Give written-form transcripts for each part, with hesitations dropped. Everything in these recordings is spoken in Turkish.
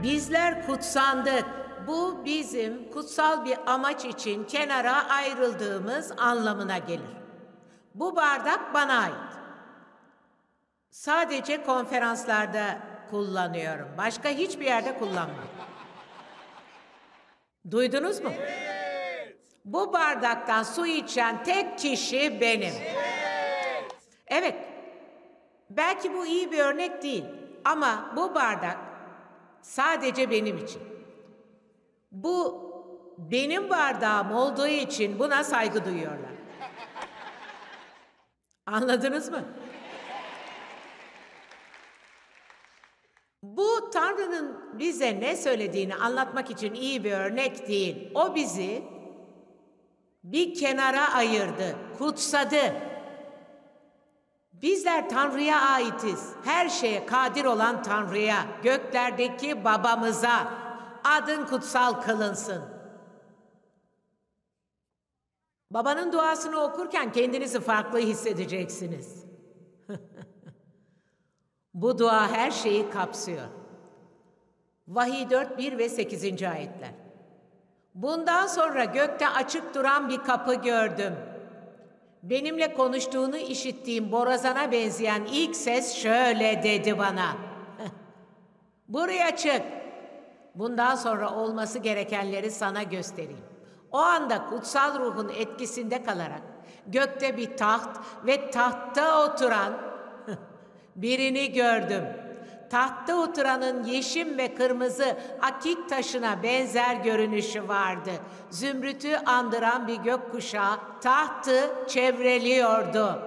Bizler kutsandık. Bu bizim kutsal bir amaç için kenara ayrıldığımız anlamına gelir. Bu bardak bana ait. Sadece konferanslarda kullanıyorum. Başka hiçbir yerde kullanmam. Duydunuz mu? Evet. Bu bardaktan su içen tek kişi benim. Evet. Evet. Belki bu iyi bir örnek değil ama bu bardak sadece benim için. Bu benim bardağım olduğu için buna saygı duyuyorlar. Anladınız mı? Bu Tanrı'nın bize ne söylediğini anlatmak için iyi bir örnek değil. O bizi bir kenara ayırdı, kutsadı. Bizler Tanrı'ya aitiz. Her şeye kadir olan Tanrı'ya, göklerdeki babamıza adın kutsal kılınsın. Babanın duasını okurken kendinizi farklı hissedeceksiniz. Bu dua her şeyi kapsıyor. Vahiy 4, 1 ve 8. ayetler. Bundan sonra gökte açık duran bir kapı gördüm. Benimle konuştuğunu işittiğim borazana benzeyen ilk ses şöyle dedi bana. Buraya çık. Bundan sonra olması gerekenleri sana göstereyim. O anda kutsal ruhun etkisinde kalarak gökte bir taht ve tahtta oturan birini gördüm. Tahtta oturanın yeşim ve kırmızı akik taşına benzer görünüşü vardı. Zümrütü andıran bir gökkuşağı tahtı çevreliyordu.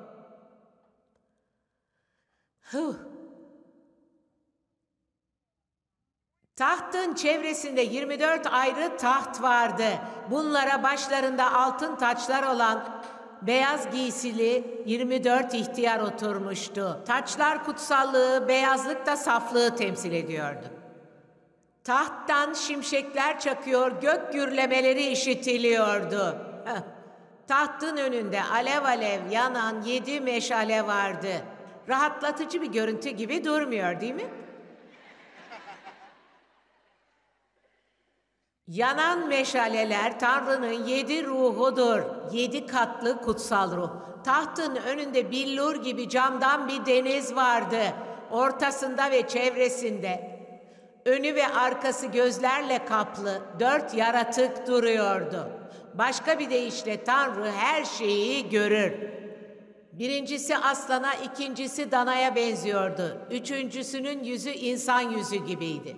Tahtın çevresinde 24 ayrı taht vardı. Bunlara başlarında altın taçlar olan beyaz giysili 24 ihtiyar oturmuştu. Taçlar kutsallığı, beyazlık da saflığı temsil ediyordu. Tahttan şimşekler çakıyor, gök gürlemeleri işitiliyordu. Tahtın önünde alev alev yanan 7 meşale vardı. Rahatlatıcı bir görüntü gibi durmuyor, değil mi? Yanan meşaleler Tanrı'nın 7 ruhudur. 7 katlı kutsal ruh. Tahtın önünde billur gibi camdan bir deniz vardı. Ortasında ve çevresinde önü ve arkası gözlerle kaplı 4 yaratık duruyordu. Başka bir deyişle Tanrı her şeyi görür. Birincisi aslana, ikincisi danaya benziyordu. Üçüncüsünün yüzü insan yüzü gibiydi.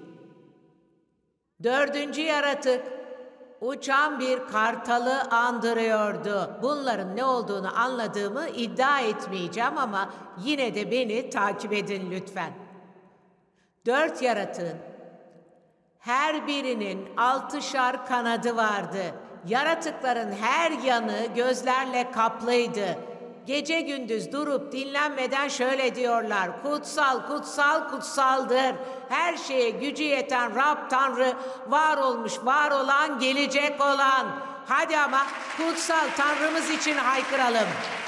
4. yaratık uçan bir kartalı andırıyordu. Bunların ne olduğunu anladığımı iddia etmeyeceğim ama yine de beni takip edin lütfen. 4 yaratığın her birinin 6'şar kanadı vardı. Yaratıkların her yanı gözlerle kaplıydı. Gece gündüz durup dinlenmeden şöyle diyorlar: kutsal, kutsal, kutsaldır. Her şeye gücü yeten Rab Tanrı, var olmuş, var olan, gelecek olan. Hadi ama kutsal Tanrımız için haykıralım.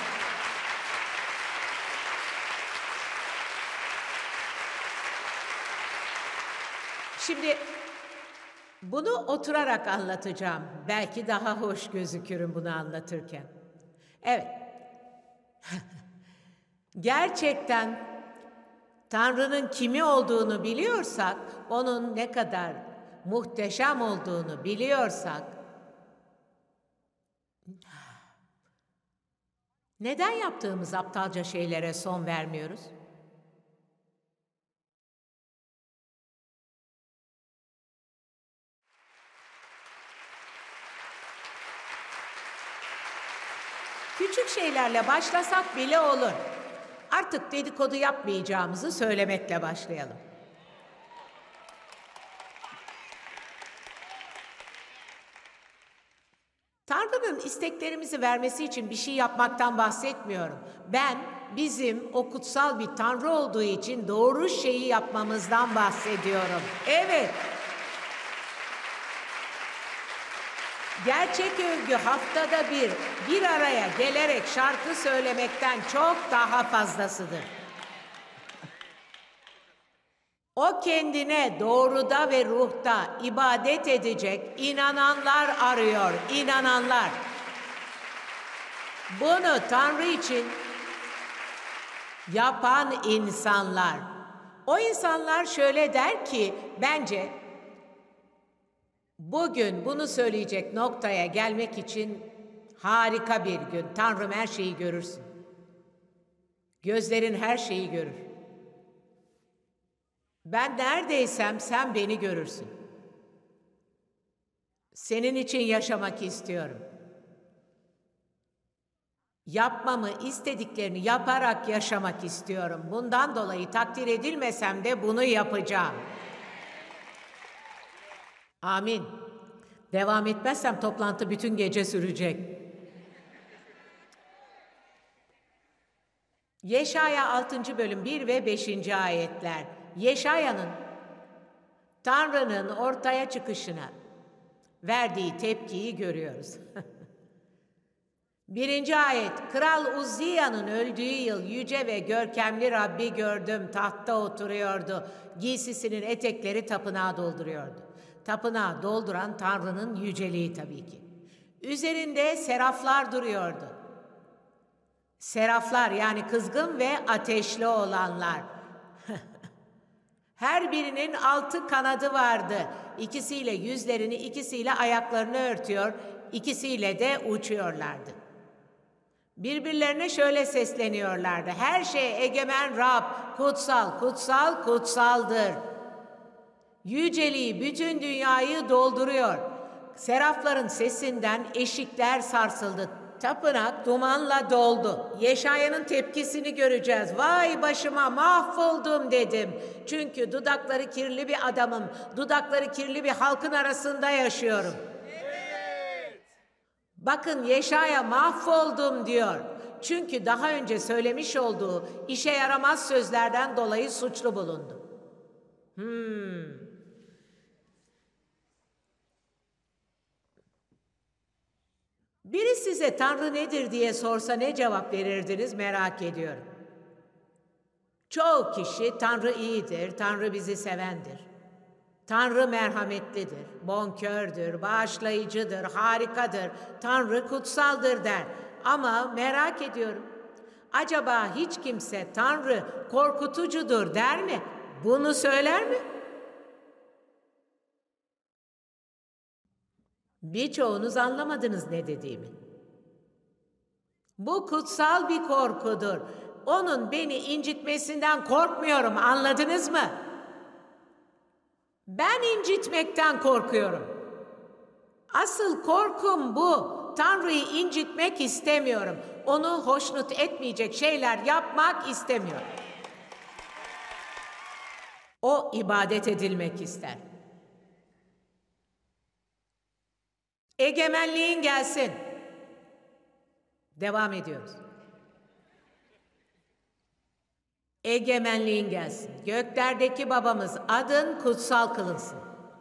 Şimdi bunu oturarak anlatacağım. Belki daha hoş gözükürüm bunu anlatırken. Evet. Gerçekten Tanrı'nın kimi olduğunu biliyorsak, onun ne kadar muhteşem olduğunu biliyorsak, neden yaptığımız aptalca şeylere son vermiyoruz? Küçük şeylerle başlasak bile olur. Artık dedikodu yapmayacağımızı söylemekle başlayalım. Tanrı'nın isteklerimizi vermesi için bir şey yapmaktan bahsetmiyorum. Ben bizim o kutsal bir Tanrı olduğu için doğru şeyi yapmamızdan bahsediyorum. Evet. Gerçek övgü haftada bir araya gelerek şarkı söylemekten çok daha fazlasıdır. O kendine doğruda ve ruhta ibadet edecek inananlar arıyor, inananlar. Bunu Tanrı için yapan insanlar. O insanlar şöyle der ki, bence bugün bunu söyleyecek noktaya gelmek için harika bir gün. Tanrım her şeyi görürsün. Gözlerin her şeyi görür. Ben neredeysem sen beni görürsün. Senin için yaşamak istiyorum. Yapmamı istediklerini yaparak yaşamak istiyorum. Bundan dolayı takdir edilmesem de bunu yapacağım. Amin. Devam etmezsem toplantı bütün gece sürecek. Yeşaya 6. bölüm 1 ve 5. ayetler. Yeşaya'nın Tanrı'nın ortaya çıkışına verdiği tepkiyi görüyoruz. 1. ayet, Kral Uzziya'nın öldüğü yıl yüce ve görkemli Rabbi gördüm, tahtta oturuyordu. Giysisinin etekleri tapınağı dolduruyordu. Tapınağı dolduran Tanrı'nın yüceliği tabii ki. Üzerinde seraflar duruyordu. Seraflar yani kızgın ve ateşli olanlar. Her birinin 6 kanadı vardı. İkisiyle yüzlerini, ikisiyle ayaklarını örtüyor, ikisiyle de uçuyorlardı. Birbirlerine şöyle sesleniyorlardı. Her şey egemen Rab, kutsal, kutsal, kutsaldır. Yüceliği bütün dünyayı dolduruyor. Serafların sesinden eşikler sarsıldı. Tapınak dumanla doldu. Yeşaya'nın tepkisini göreceğiz. Vay başıma mahvoldum dedim. Çünkü dudakları kirli bir adamım. Dudakları kirli bir halkın arasında yaşıyorum. Evet. Bakın Yeşaya mahvoldum diyor. Çünkü daha önce söylemiş olduğu işe yaramaz sözlerden dolayı suçlu bulundu. Biri size Tanrı nedir diye sorsa ne cevap verirdiniz merak ediyorum. Çoğu kişi Tanrı iyidir, Tanrı bizi sevendir. Tanrı merhametlidir, bonkördür, bağışlayıcıdır, harikadır, Tanrı kutsaldır der. Ama merak ediyorum, acaba hiç kimse Tanrı korkutucudur der mi? Bunu söyler mi? Birçoğunuz anlamadınız ne dediğimi. Bu kutsal bir korkudur. Onun beni incitmesinden korkmuyorum, anladınız mı? Ben incitmekten korkuyorum. Asıl korkum bu. Tanrı'yı incitmek istemiyorum. Onu hoşnut etmeyecek şeyler yapmak istemiyorum. O ibadet edilmek ister. Egemenliğin gelsin. Devam ediyoruz. Egemenliğin gelsin. Göklerdeki babamız adın kutsal kılınsın.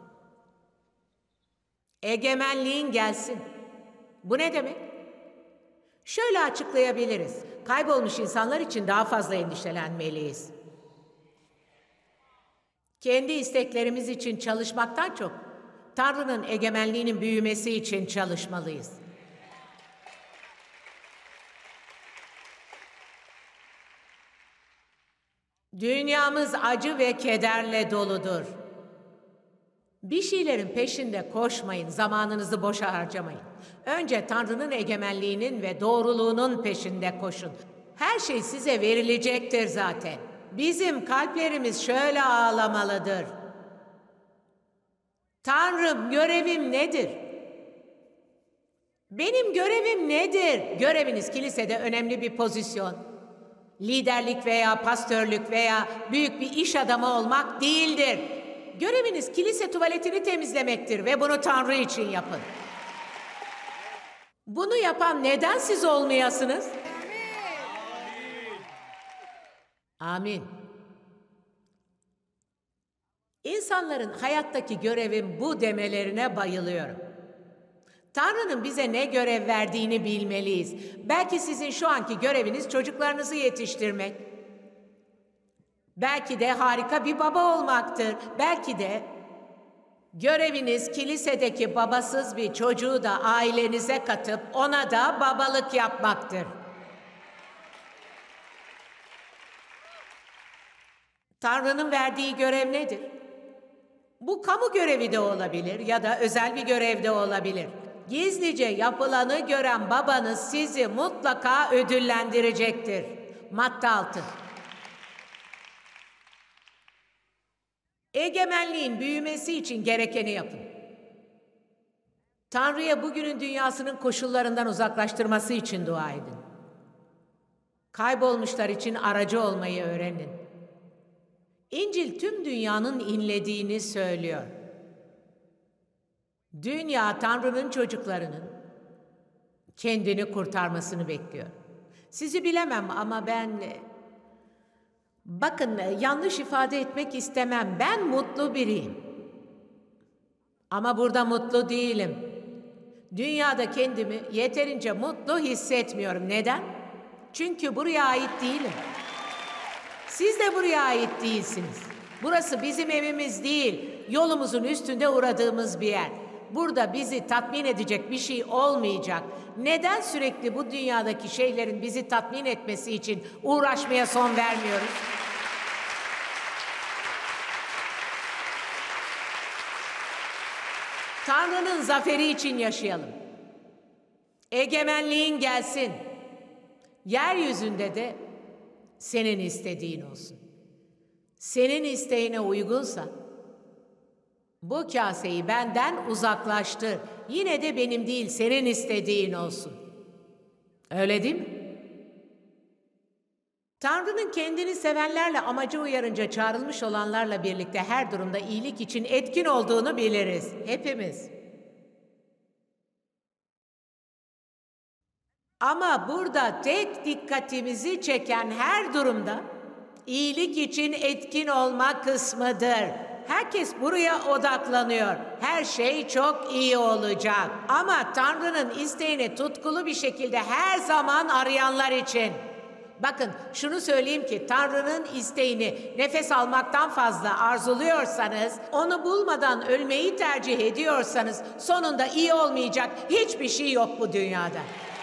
Egemenliğin gelsin. Bu ne demek? Şöyle açıklayabiliriz. Kaybolmuş insanlar için daha fazla endişelenmeliyiz. Kendi isteklerimiz için çalışmaktan çok Tanrı'nın egemenliğinin büyümesi için çalışmalıyız. Dünyamız acı ve kederle doludur. Bir şeylerin peşinde koşmayın, zamanınızı boşa harcamayın. Önce Tanrı'nın egemenliğinin ve doğruluğunun peşinde koşun. Her şey size verilecektir zaten. Bizim kalplerimiz şöyle ağlamalıdır. Tanrım, görevim nedir? Benim görevim nedir? Göreviniz kilisede önemli bir pozisyon. Liderlik veya pastörlük veya büyük bir iş adamı olmak değildir. Göreviniz kilise tuvaletini temizlemektir ve bunu Tanrı için yapın. Bunu yapan neden siz olmayasınız? Amin. İnsanların hayattaki görevim bu demelerine bayılıyorum. Tanrı'nın bize ne görev verdiğini bilmeliyiz. Belki sizin şu anki göreviniz çocuklarınızı yetiştirmek. Belki de harika bir baba olmaktır. Belki de göreviniz kilisedeki babasız bir çocuğu da ailenize katıp ona da babalık yapmaktır. Tanrı'nın verdiği görev nedir? Bu kamu görevi de olabilir ya da özel bir görev de olabilir. Gizlice yapılanı gören babanız sizi mutlaka ödüllendirecektir. Madde 6. Egemenliğin büyümesi için gerekeni yapın. Tanrı'ya bugünün dünyasının koşullarından uzaklaştırması için dua edin. Kaybolmuşlar için aracı olmayı öğrenin. İncil tüm dünyanın inlediğini söylüyor. Dünya Tanrı'nın çocuklarının kendini kurtarmasını bekliyor. Sizi bilemem ama bakın, yanlış ifade etmek istemem. Ben mutlu biriyim. Ama burada mutlu değilim. Dünyada kendimi yeterince mutlu hissetmiyorum. Neden? Çünkü buraya ait değilim. Siz de buraya ait değilsiniz. Burası bizim evimiz değil, yolumuzun üstünde uğradığımız bir yer. Burada bizi tatmin edecek bir şey olmayacak. Neden sürekli bu dünyadaki şeylerin bizi tatmin etmesi için uğraşmaya son vermiyoruz? Tanrı'nın zaferi için yaşayalım. Egemenliğin gelsin. Yeryüzünde de senin istediğin olsun. Senin isteğine uygunsa bu kaseyi benden uzaklaştır. Yine de benim değil, senin istediğin olsun. Öyle değil mi? Tanrı'nın kendini sevenlerle amacı uyarınca çağrılmış olanlarla birlikte her durumda iyilik için etkin olduğunu biliriz. Hepimiz. Ama burada tek dikkatimizi çeken her durumda iyilik için etkin olma kısmıdır. Herkes buraya odaklanıyor. Her şey çok iyi olacak. Ama Tanrı'nın isteğini tutkulu bir şekilde her zaman arayanlar için. Bakın, şunu söyleyeyim ki Tanrı'nın isteğini nefes almaktan fazla arzuluyorsanız, onu bulmadan ölmeyi tercih ediyorsanız sonunda iyi olmayacak hiçbir şey yok bu dünyada.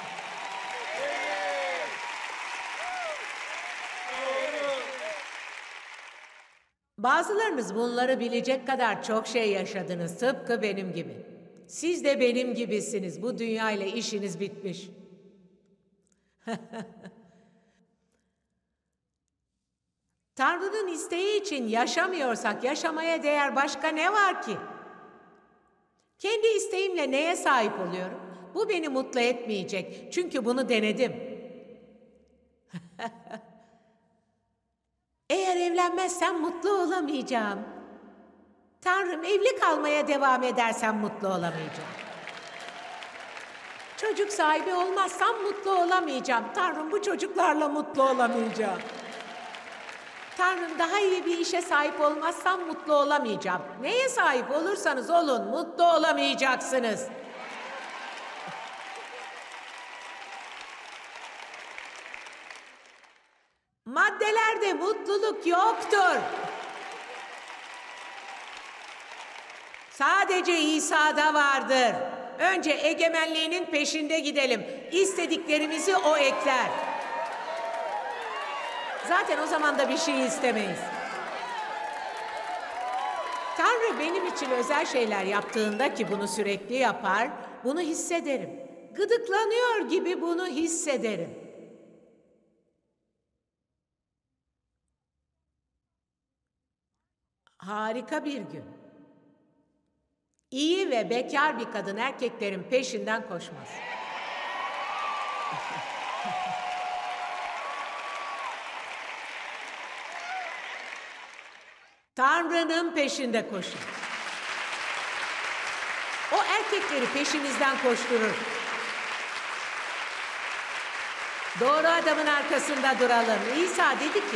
Bazılarınız bunları bilecek kadar çok şey yaşadınız, tıpkı benim gibi. Siz de benim gibisiniz. Bu dünya ile işiniz bitmiş. Tanrı'nın isteği için yaşamıyorsak yaşamaya değer başka ne var ki? Kendi isteğimle neye sahip oluyorum? Bu beni mutlu etmeyecek. Çünkü bunu denedim. Eğer evlenmezsem mutlu olamayacağım. Tanrım, evli kalmaya devam edersem mutlu olamayacağım. Çocuk sahibi olmazsam mutlu olamayacağım. Tanrım, bu çocuklarla mutlu olamayacağım. Tanrım, daha iyi bir işe sahip olmazsam mutlu olamayacağım. Neye sahip olursanız olun, mutlu olamayacaksınız. Maddelerde mutluluk yoktur. Sadece İsa'da vardır. Önce egemenliğinin peşinde gidelim. İstediklerimizi o ekler. Zaten o zaman da bir şey istemeyiz. Tanrı benim için özel şeyler yaptığında, ki bunu sürekli yapar, bunu hissederim. Gıdıklanıyor gibi bunu hissederim. Harika bir gün. İyi ve bekar bir kadın erkeklerin peşinden koşmaz. Tanrı'nın peşinde koşun. O erkekleri peşinizden koşturur. Doğru adamın arkasında duralım. İsa dedi ki,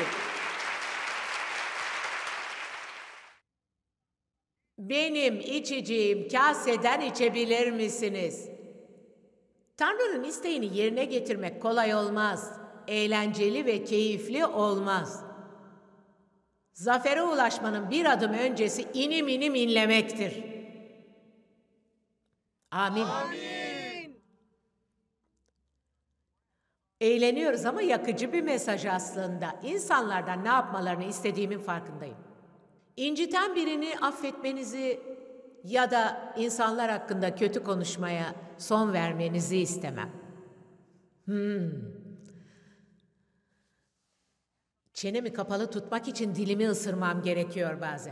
benim içeceğim kaseden içebilir misiniz? Tanrı'nın isteğini yerine getirmek kolay olmaz. Eğlenceli ve keyifli olmaz. Zafere ulaşmanın bir adım öncesi inim inim inlemektir. Amin. Amin. Eğleniyoruz ama yakıcı bir mesaj aslında. İnsanlardan ne yapmalarını istediğimin farkındayım. İnciten birini affetmenizi ya da insanlar hakkında kötü konuşmaya son vermenizi istemem. Çenemi kapalı tutmak için dilimi ısırmam gerekiyor bazen.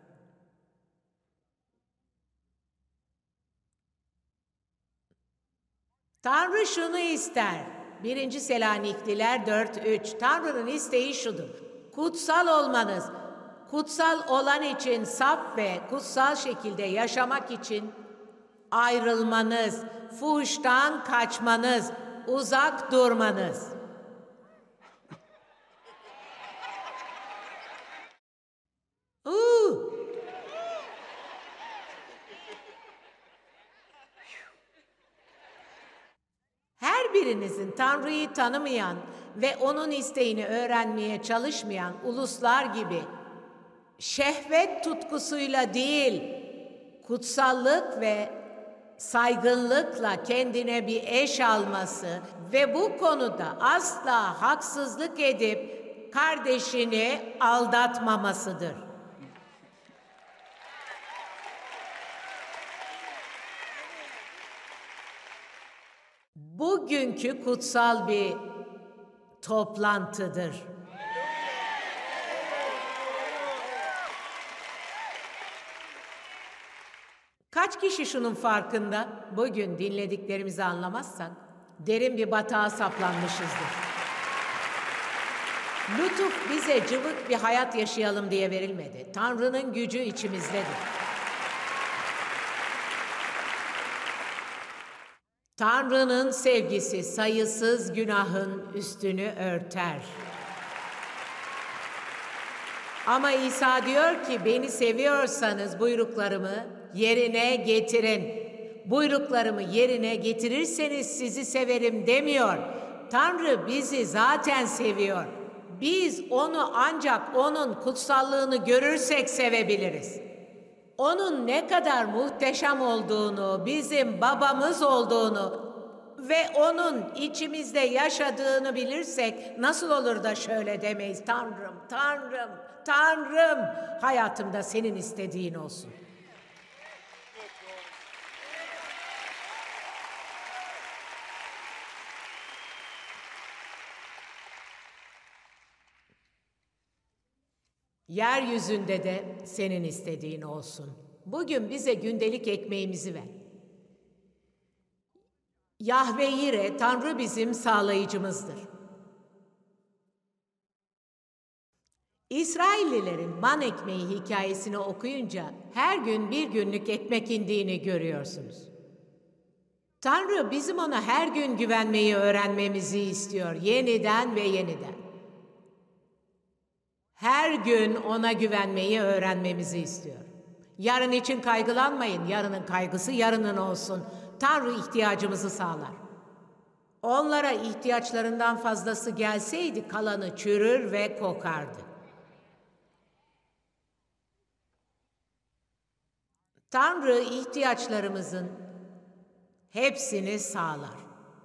Tanrı şunu ister. 1. Selanikliler 4:3. Tanrı'nın isteği şudur: kutsal olmanız, kutsal olan için saf ve kutsal şekilde yaşamak için ayrılmanız, fuhuştan kaçmanız, uzak durmanız. Her birinizin Tanrı'yı tanımayan ve onun isteğini öğrenmeye çalışmayan uluslar gibi şehvet tutkusuyla değil, kutsallık ve saygınlıkla kendine bir eş alması ve bu konuda asla haksızlık edip kardeşini aldatmamasıdır. Bugünkü kutsal bir toplantıdır. Kaç kişi şunun farkında? Bugün dinlediklerimizi anlamazsak derin bir batağa saplanmışızdır. Lütuf bize cıvık bir hayat yaşayalım diye verilmedi. Tanrı'nın gücü içimizdedir. Tanrı'nın sevgisi sayısız günahın üstünü örter. Ama İsa diyor ki, beni seviyorsanız buyruklarımı yerine getirin. Buyruklarımı yerine getirirseniz sizi severim demiyor. Tanrı bizi zaten seviyor. Biz onu ancak onun kutsallığını görürsek sevebiliriz. Onun ne kadar muhteşem olduğunu, bizim babamız olduğunu ve onun içimizde yaşadığını bilirsek nasıl olur da şöyle demeyiz: Tanrım, Tanrım, Tanrım, hayatımda senin istediğin olsun. Yeryüzünde de senin istediğin olsun. Bugün bize gündelik ekmeğimizi ver. Yahve Yire, Tanrı bizim sağlayıcımızdır. İsraillilerin man ekmeği hikayesini okuyunca her gün bir günlük ekmek indiğini görüyorsunuz. Tanrı bizim ona her gün güvenmeyi öğrenmemizi istiyor, yeniden ve yeniden. Her gün ona güvenmeyi öğrenmemizi istiyor. Yarın için kaygılanmayın, yarının kaygısı yarının olsun. Tanrı ihtiyacımızı sağlar. Onlara ihtiyaçlarından fazlası gelseydi kalanı çürür ve kokardı. Tanrı ihtiyaçlarımızın hepsini sağlar.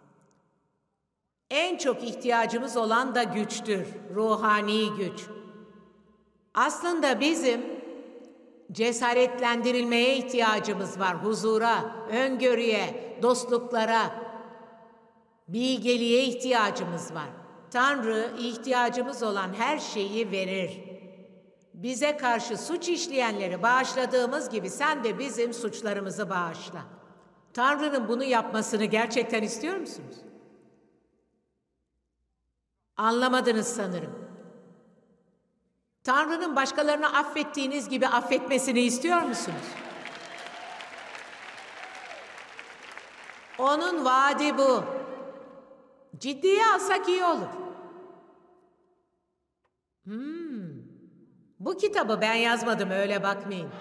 En çok ihtiyacımız olan da güçtür, ruhani güç. Aslında bizim cesaretlendirilmeye ihtiyacımız var, huzura, öngörüye, dostluklara, bilgeliğe ihtiyacımız var. Tanrı ihtiyacımız olan her şeyi verir. Bize karşı suç işleyenleri bağışladığımız gibi sen de bizim suçlarımızı bağışla. Tanrı'nın bunu yapmasını gerçekten istiyor musunuz? Anlamadınız sanırım. Tanrı'nın başkalarını affettiğiniz gibi affetmesini istiyor musunuz? Onun vaadi bu. Ciddiye alsak iyi olur. Bu kitabı ben yazmadım, öyle bakmayın.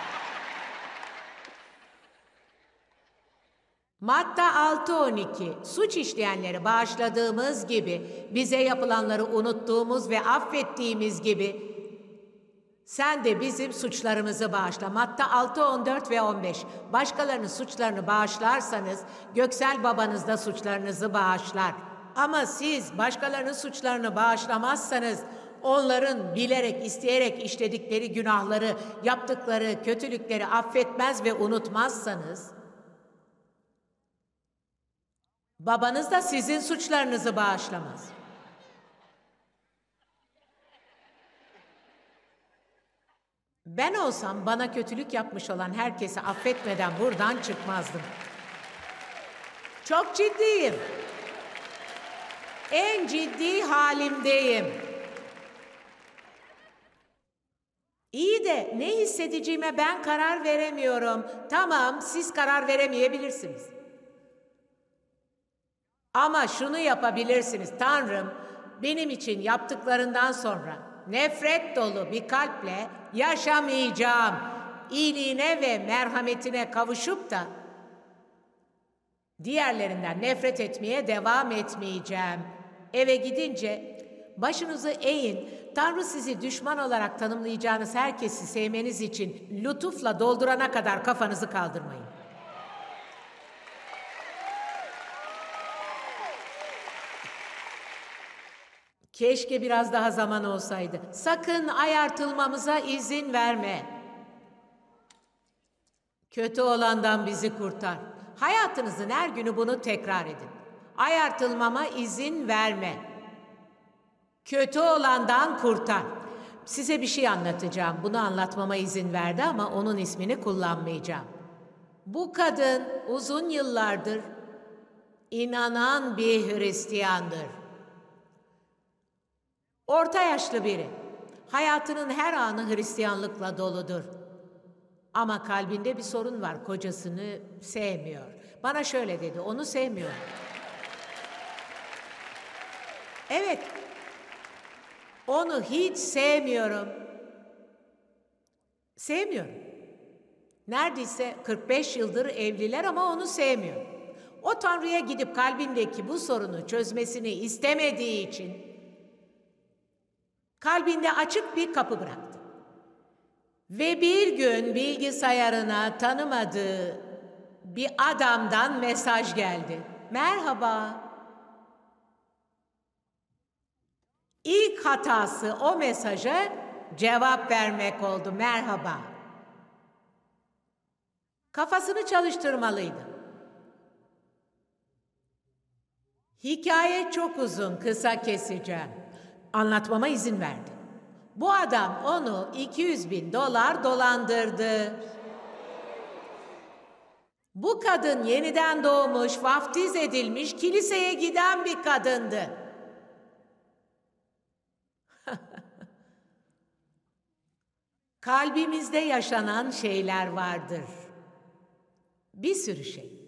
Matta 6:12, suç işleyenleri bağışladığımız gibi, bize yapılanları unuttuğumuz ve affettiğimiz gibi, Sen de bizim suçlarımızı bağışla. Matta 6, 14 ve 15. Başkalarının suçlarını bağışlarsanız Göksel babanız da suçlarınızı bağışlar. Ama siz başkalarının suçlarını bağışlamazsanız onların bilerek, isteyerek işledikleri günahları, yaptıkları kötülükleri affetmez ve unutmazsanız babanız da sizin suçlarınızı bağışlamaz. Ben olsam bana kötülük yapmış olan herkesi affetmeden buradan çıkmazdım. Çok ciddiyim. En ciddi halimdeyim. İyi de ne hissedeceğime ben karar veremiyorum. Tamam, siz karar veremeyebilirsiniz. Ama şunu yapabilirsiniz. Tanrım, benim için yaptıklarından sonra nefret dolu bir kalple yaşamayacağım. İyiliğine ve merhametine kavuşup da diğerlerinden nefret etmeye devam etmeyeceğim. Eve gidince başınızı eğin. Tanrı sizi düşman olarak tanımlayacağınız herkesi sevmeniz için lütufla doldurana kadar kafanızı kaldırmayın. Keşke biraz daha zaman olsaydı. Sakın ayartılmamıza izin verme. Kötü olandan bizi kurtar. Hayatınızın her günü bunu tekrar edin. Ayartılmama izin verme. Kötü olandan kurtar. Size bir şey anlatacağım. Bunu anlatmama izin verdi ama onun ismini kullanmayacağım. Bu kadın uzun yıllardır inanan bir Hristiyandır. Orta yaşlı biri. Hayatının her anı Hristiyanlıkla doludur. Ama kalbinde bir sorun var. Kocasını sevmiyor. Bana şöyle dedi, onu sevmiyor. Evet, onu hiç sevmiyorum. Sevmiyorum. Neredeyse 45 yıldır evliler ama onu sevmiyor. O Tanrı'ya gidip kalbindeki bu sorunu çözmesini istemediği için kalbinde açık bir kapı bıraktı. Ve bir gün bilgisayarına tanımadığı bir adamdan mesaj geldi. Merhaba. İlk hatası o mesaja cevap vermek oldu. Merhaba. Kafasını çalıştırmalıydı. Hikaye çok uzun, kısa keseceğim. Anlatmama izin verdi. Bu adam onu $200.000 dolandırdı. Bu kadın yeniden doğmuş, vaftiz edilmiş, kiliseye giden bir kadındı. Kalbimizde yaşanan şeyler vardır. Bir sürü şey.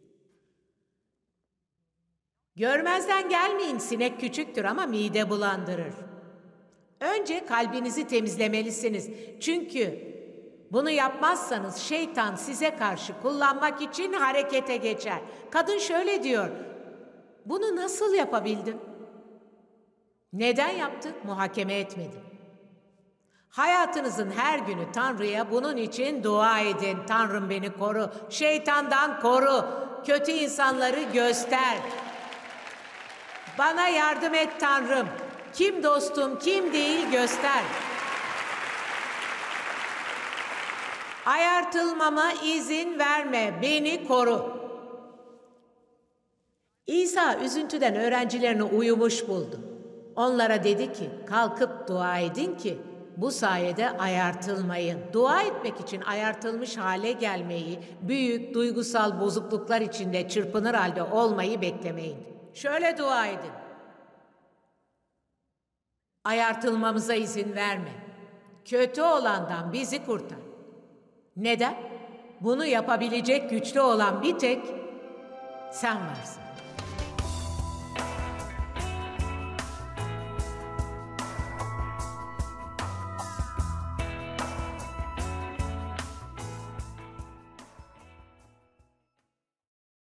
Görmezden gelmeyin, sinek küçüktür ama mide bulandırır. Önce kalbinizi temizlemelisiniz. Çünkü bunu yapmazsanız şeytan size karşı kullanmak için harekete geçer. Kadın şöyle diyor, bunu nasıl yapabildim? Neden yaptı? Muhakeme etmedim. Hayatınızın her günü Tanrı'ya bunun için dua edin. Tanrım beni koru, şeytandan koru, kötü insanları göster. Bana yardım et Tanrım. Kim dostum, kim değil göster. Ayartılmama izin verme, beni koru. İsa üzüntüden öğrencilerini uyumuş buldu. Onlara dedi ki, kalkıp dua edin ki bu sayede ayartılmayın. Dua etmek için ayartılmış hale gelmeyi, büyük duygusal bozukluklar içinde çırpınır halde olmayı beklemeyin. Şöyle dua edin. Ayartılmamıza izin verme. Kötü olandan bizi kurtar. Neden? Bunu yapabilecek güçlü olan bir tek sen varsın.